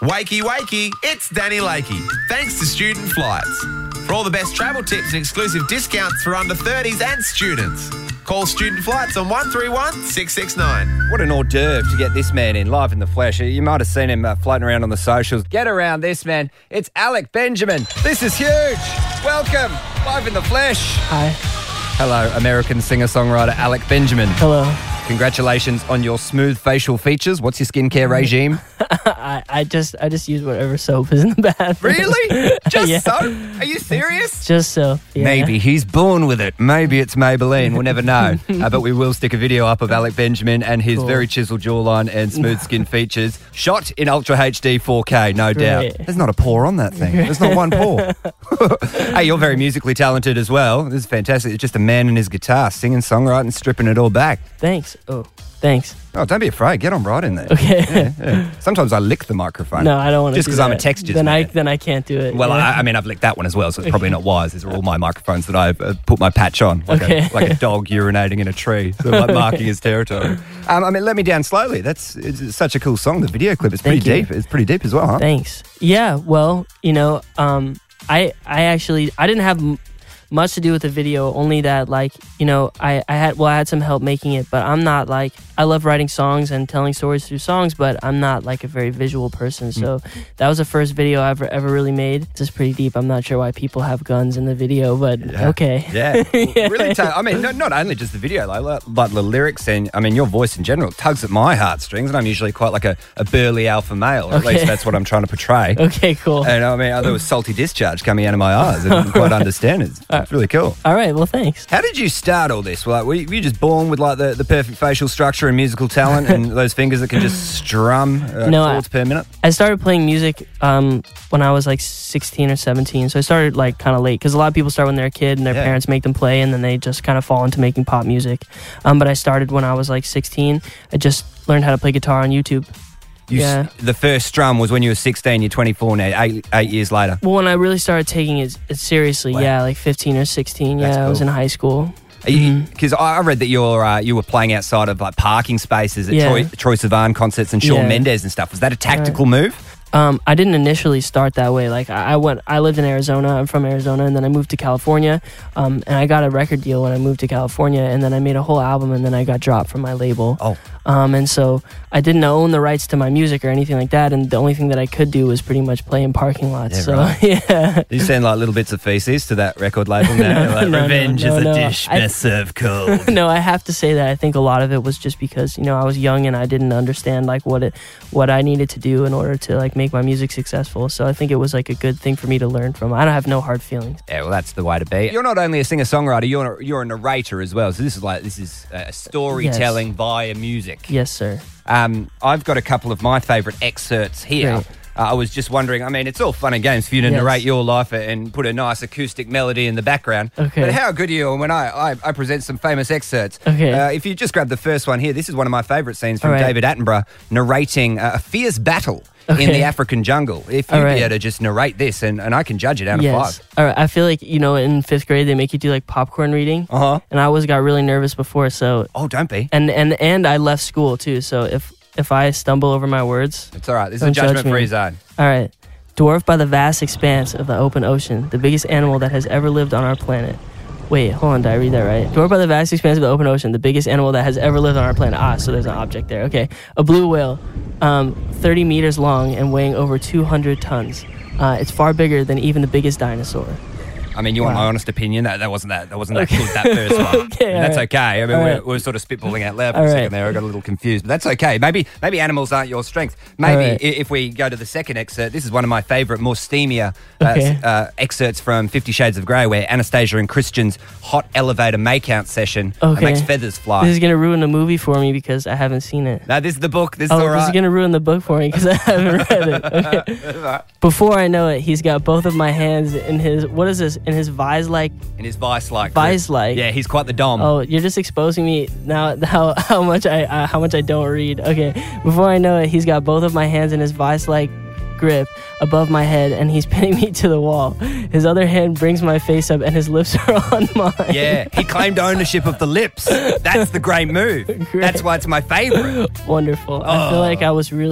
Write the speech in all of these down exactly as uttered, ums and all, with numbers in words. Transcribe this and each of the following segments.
Wakey, wakey, it's Danny Lakey. Thanks to Student Flights. For all the best travel tips and exclusive discounts for under thirties and students. Call Student Flights on one three one, six six nine. What an hors d'oeuvre to get this man in live in the flesh. You might have seen him uh, floating around on the socials. Get around this, man. It's Alec Benjamin. This is huge. Welcome, live in the flesh. Hi. Hello, American singer-songwriter Alec Benjamin. Hello. Congratulations on your smooth facial features. What's your skincare regime? I, I just I just use whatever soap is in the bathroom. Really? Just Yeah. soap? Are you serious? Just so. Yeah. Maybe he's born with it. Maybe it's Maybelline. We'll never know. uh, but we will stick a video up of Alec Benjamin and his Cool. very chiseled jawline and smooth skin features. Shot in Ultra H D four K, no doubt. Great. There's not a pore on that thing. There's not one pore. Hey, you're very musically talented as well. This is fantastic. It's just a man and his guitar, singing, songwriting, stripping it all back. Thanks. Oh, thanks. Oh, don't be afraid. Get on right in there. Okay. Yeah, yeah. Sometimes I lick the microphone. No, I don't want to. Just because I'm a textures Then I man. then I can't do it. Well, yeah. I, I mean, I've licked that one as well, so it's probably not wise. These are all my microphones that I've uh, put my patch on, like, Okay. a, like a dog urinating in a tree, so like marking his territory. Um, I mean, Let Me Down Slowly. That's it's such a cool song. The video clip is pretty Thank you. deep. It's pretty deep as well, huh? Thanks. Yeah. Well, you know, um, I I actually I didn't have m- much to do with the video. Only that, like, you know, I I had well I had some help making it, but I'm not like I love writing songs and telling stories through songs, but I'm not like a very visual person. So that was the first video I ever ever really made. This is pretty deep. I'm not sure why people have guns in the video, but Yeah. okay. Yeah, really. Ta- I mean, not, not only just the video, like, but the lyrics and I mean, your voice in general tugs at my heartstrings, and I'm usually quite like a, a burly alpha male. Or at Okay. least that's what I'm trying to portray. Okay. Cool. And I mean, there was salty discharge coming out of my eyes. I didn't quite understand it. It's, it's really cool. All right. Well, thanks. How did you start all this? Like, were you, were you just born with like the, the perfect facial structure and musical talent, and those fingers that can just strum uh, No, I- chords per minute? I started playing music um, when I was like sixteen or seventeen. So I started like kind of late because a lot of people start when they're a kid and their Yeah. parents make them play and then they just kind of fall into making pop music. Um, but I started when I was like sixteen. I just learned how to play guitar on YouTube. You s- Yeah. the first strum was when you were sixteen. You're twenty-four now. Eight eight years later. Well, when I really started taking it, it seriously, Wow. yeah, like fifteen or sixteen. That's Yeah, I was cool. in high school. Because I read that you're uh, you were playing outside of like parking spaces at Yeah. Troy, Troy Sivan concerts and Shawn Yeah. Mendes and stuff. Was that a tactical move? Um, I didn't initially start that way. Like I I went, I lived in Arizona. I'm from Arizona, and then I moved to California. Um, and I got a record deal when I moved to California, and then I made a whole album, and then I got dropped from my label. Oh. Um, and so I didn't own the rights to my music or anything like that, and the only thing that I could do was pretty much play in parking lots. Yeah, so right. yeah. You send like little bits of feces to that record label now. No, like, no, no, Revenge no, is a no. dish I- best served cold. No, I have to say that I think a lot of it was just because, you know, I was young and I didn't understand like what it what I needed to do in order to like make my music successful. So I think it was like a good thing for me to learn from. I don't have no hard feelings. Yeah, well, that's the way to be. You're not only a singer-songwriter, you're a, you're a narrator as well. So this is like this is uh, storytelling via music. Yes, sir. Um, I've got a couple of my favourite excerpts here. Great. Uh, I was just wondering, I mean, it's all fun and games for you to Yes. narrate your life and put a nice acoustic melody in the background. Okay. But how good are you when I, I, I present some famous excerpts? Okay. Uh, if you just grab the first one here, this is one of my favourite scenes from All right. David Attenborough narrating uh, a fierce battle in Okay. the African jungle. If you'd All right. be able to just narrate this, and, and I can judge it out of Yes. five. All right. I feel like, you know, in fifth grade, they make you do like popcorn reading. Uh-huh. And I always got really nervous before. So, Oh, don't be. and, and, and I left school too. So if, if I stumble over my words, It's all right. This is a Don't judge judgment-free me. zone. all right. Dwarfed by the vast expanse of the open ocean, the biggest animal that has ever lived on our planet. Wait, hold on, did I read that right? Dwarfed by the vast expanse of the open ocean, the biggest animal that has ever lived on our planet. Ah, so there's an object there. Okay. A blue whale, um, thirty meters long and weighing over two hundred tons. Uh, it's far bigger than even the biggest dinosaur. I mean, you want my Wow. honest opinion? That that wasn't that. That wasn't that good. That first one. Okay, And that's all right. okay. I mean, All we're, right. we're sort of spitballing out loud for All a right. second there. I got a little confused, but that's okay. Maybe maybe animals aren't your strength. Maybe All right. i- if we go to the second excerpt, this is one of my favourite, more steamier uh, Okay. s- uh, excerpts from Fifty Shades of Grey, where Anastasia and Christian's hot elevator makeout session uh, Okay. makes feathers fly. This is gonna ruin the movie for me because I haven't seen it. no, this is the book. This is Oh, all this right. is gonna ruin the book for me because I haven't read it. Okay. Before I know it, he's got both of my hands in his what is this? In his vise-like. In his vice-like. Vice-like. Yeah, he's quite the dom. Oh, you're just exposing me now. How how much I uh, how much I don't read. Okay. Before I know it, he's got both of my hands in his vice-like grip above my head, and he's pinning me to the wall. His other hand brings my face up, and his lips are on mine. Yeah, he claimed ownership of the lips. That's the great move. That's why it's my favourite. Wonderful. I feel Oh. like I was really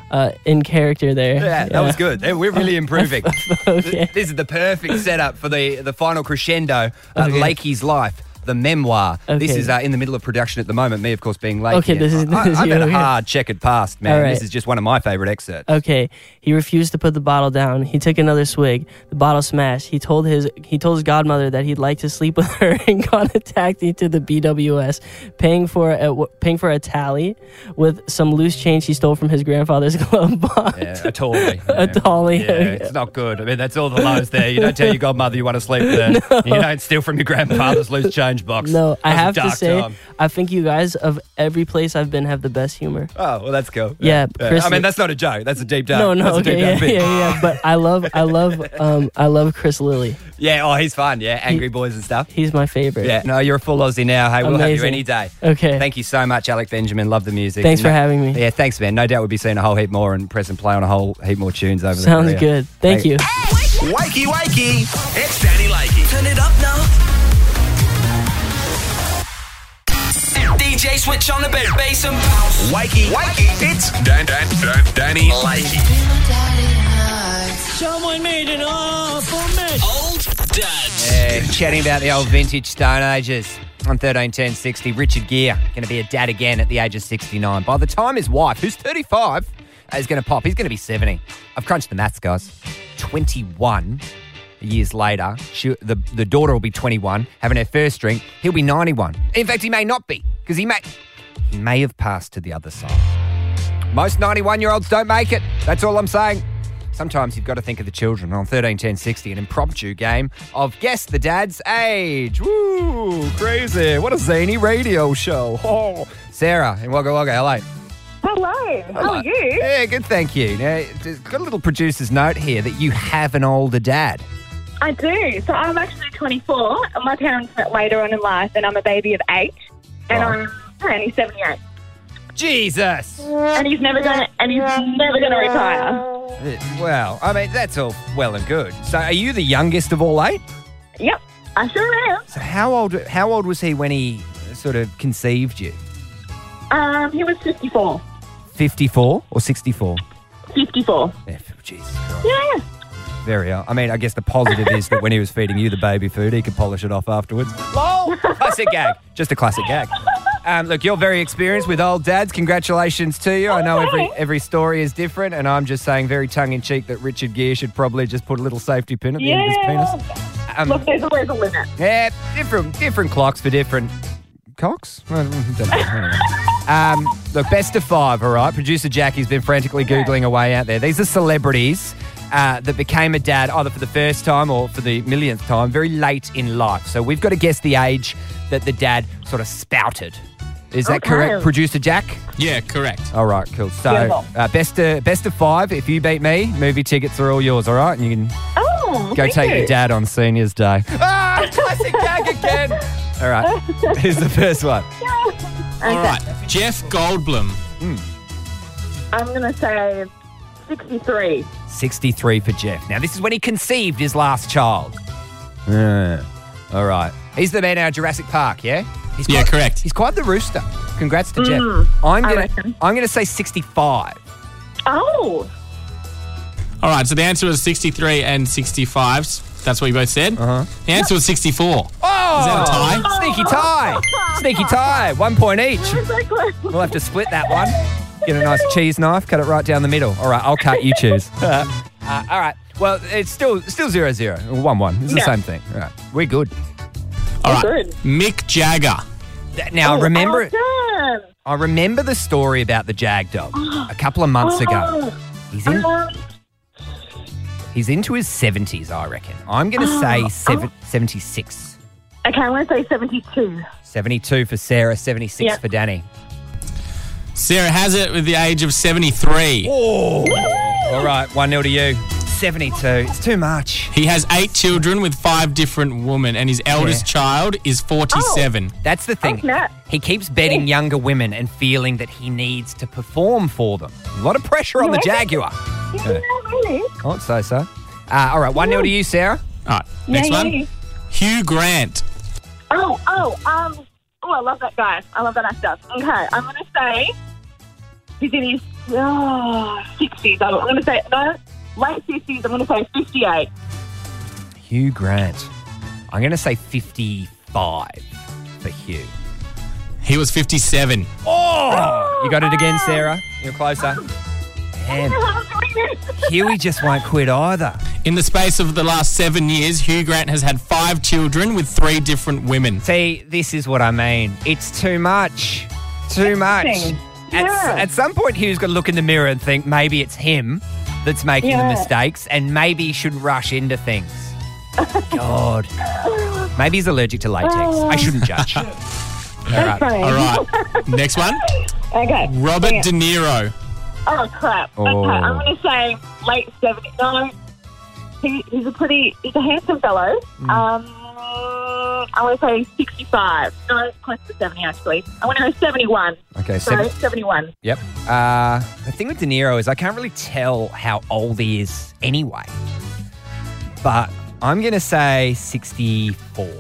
uh, in character there. Yeah, that was good. We're really improving. Okay. This is the perfect setup for the, the final crescendo, uh, Okay. Lakey's Life, the memoir. This Okay. is uh, in the middle of production at the moment, me, of course, being Lakey. Okay, this is- this I, is I've you, had a okay. hard checkered past, man. All right. This is just one of my favourite excerpts. Okay, he refused to put the bottle down. He took another swig. The bottle smashed. He told his he told his godmother that he'd like to sleep with her and got a taxi to the B W S, paying for a paying for a tally with some loose change he stole from his grandfather's glove box. Yeah, a tally. A tally. Yeah, it's not good. I mean, that's all the lows there. You don't tell your godmother you want to sleep there. You don't steal from your grandfather's loose change box. No, I That's a have to dark say, time. I think you guys of every place I've been have the best humor. Oh, well, that's cool. Yeah, Chris- I mean, that's not a joke. That's a deep dive. No, no, That's a okay, deep yeah, dive bit. yeah, yeah. But I love, I love, um, I love Chris Lilly. Yeah, oh, he's fun. Yeah, Angry Boys and stuff. He's my favorite. Yeah, no, you're a full Aussie now. Hey, we'll have you Amazing. any day. Okay. Thank you so much, Alec Benjamin. Love the music. Thanks for No- having me. Yeah, thanks, man. No doubt we'll be seeing a whole heap more and press and play on a whole heap more tunes over the Sounds career. good. Thank Hey. you. Wakey, wakey. It's Danny Lakey. Turn it up now. D J switch on the ba- bass and bounce. Wakey, wakey. It's Dan, Dan, Dan, Danny Lakey. Someone made an awful mess. Old Dad. Yeah, chatting about the old vintage Stone Ages. On thirteen ten sixty, Richard Gere going to be a dad again at the age of sixty-nine. By the time his wife, who's thirty-five, is going to pop, he's going to be seventy. I've crunched the maths, guys. twenty-one years later, she, the, the daughter will be twenty-one, having her first drink. He'll be ninety-one. In fact, he may not be, because he may, he may have passed to the other side. Most ninety-one-year-olds don't make it. That's all I'm saying. Sometimes you've got to think of the children. On thirteen ten sixty, an impromptu game of Guess the Dad's Age. Woo, crazy. What a zany radio show. Oh. Sarah in Wagga Wagga, L A. Hello. How are you? Yeah, good, thank you. Now, just got a little producer's note here that you have an older dad. I do. So I'm actually twenty-four. And my parents met later on in life, and I'm a baby of eight. And Right. I'm and he's seventy-eight. Jesus. And he's never gonna and he's never gonna retire. Well, I mean, that's all well and good. So are you the youngest of all eight? Yep, I sure am. So how old how old was he when he sort of conceived you? Um, he was fifty-four. fifty-four or sixty-four? fifty-four. Yeah, Jesus Christ. Yeah. Very old. I mean, I guess the positive is that when he was feeding you the baby food, he could polish it off afterwards. Lol! Classic gag. Just a classic gag. Um, look, you're very experienced with old dads. Congratulations to you. I know every every story is different, and I'm just saying very tongue-in-cheek that Richard Gere should probably just put a little safety pin at the end of his Yeah. penis. Um, Look, there's always a limit. yeah, different different clocks for different cocks. I don't know. Anyway. Um, look, best of five, all right? Producer Jackie's been frantically Googling away out there. These are celebrities uh, that became a dad either for the first time or for the millionth time very late in life. So we've got to guess the age that the dad sort of spouted. Is that Okay. correct, Producer Jack? Yeah, correct. All right, cool. So Beautiful. uh, best, of, best of five. If you beat me, movie tickets are all yours, all right? And you can Oh, go thank take you. your dad on Seniors Day. Ah, classic gag again. All right, here's the first one. All right. Jeff Goldblum. I'm gonna say sixty-three. sixty-three for Jeff. Now, this is when he conceived his last child. Yeah. All right. He's the man out of Jurassic Park, yeah? He's Yeah, quite- correct. He's quite the rooster. Congrats to Jeff. Mm, I'm I gonna, reckon. I'm gonna say sixty-five. Oh, All right, so the answer was sixty-three and sixty-five. That's what you both said? Uh-huh. The answer was sixty-four. Oh! Is that a tie? Sneaky tie. Sneaky tie. One point each. so close. We'll have to split that one. Get a nice cheese knife, cut it right down the middle. All right, I'll cut, you choose. uh, all right. Well, it's still still zero zero. One one. It's the Yeah. same thing. All right. We're good. All right. Good. Mick Jagger. Th- Now, remember, Oh, I remember the story about the Jag dog a couple of months ago. He's in. um, He's into his seventies, I reckon. I'm going to say seven, seventy-six. okay, I'm gonna say seventy-two. seventy-two for Sarah, seventy-six Yeah. for Danny. Sarah has it with the age of seventy-three. Oh! All right, one nil to you. seventy-two. It's too much. He has eight children with five different women, and his eldest Yeah. child is forty-seven. That's the thing. Oh, snap. He keeps betting younger women and feeling that he needs to perform for them. A lot of pressure on the Yeah. Jaguar. Yeah, really? I would say so. Uh, all right, one nil to you, Sarah. All right, next yeah, one. yeah. Hugh Grant. Oh, oh, um, oh, I love that guy. I love that actor. Okay, I'm gonna say he's in his Oh, sixties. I'm going to say, no, late fifties. I'm going to say fifty-eight. Hugh Grant. I'm going to say fifty-five for Hugh. He was fifty-seven. Oh! You got it again, Sarah. You're closer. Damn. Huey just won't quit either. In the space of the last seven years, Hugh Grant has had five children with three different women. See, this is what I mean. It's too much. Too much. At, Yeah. at some point, Hugh's got to look in the mirror and think maybe it's him that's making Yeah. the mistakes and maybe he shouldn't rush into things. God. Maybe he's allergic to latex. I shouldn't judge. All right. Fine. All right. Next one. Okay. Robert Yeah. De Niro. Oh, crap. Oh. Okay, I'm going to say late seventies. No, he, he's a pretty, he's a handsome fellow. Mm. Um, I'm going to say sixty-five. No, close to seventy, actually. I want to go seventy-one. Okay, Sorry, seven. seventy-one. Yep. Uh, the thing with De Niro is I can't really tell how old he is anyway. But I'm going to say sixty-four.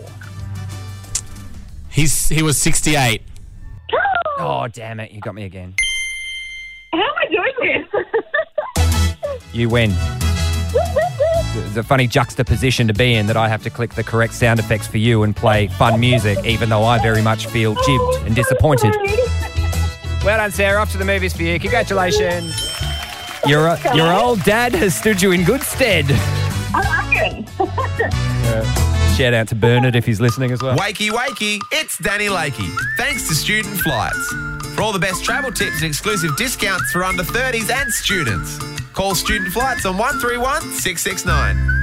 He's He was sixty-eight. Oh, damn it. You got me again. How am I doing this? You win. It's a funny juxtaposition to be in that I have to click the correct sound effects for you and play fun music, even though I very much feel jibbed and disappointed. Well done, Sarah. Off to the movies for you. Congratulations. Your, your old dad has stood you in good stead. I reckon. Shout out to Bernard if he's listening as well. Wakey, wakey, it's Danny Lakey. Thanks to Student Flights. For all the best travel tips and exclusive discounts for under thirties and students, call Student Flights on one three one, six six nine.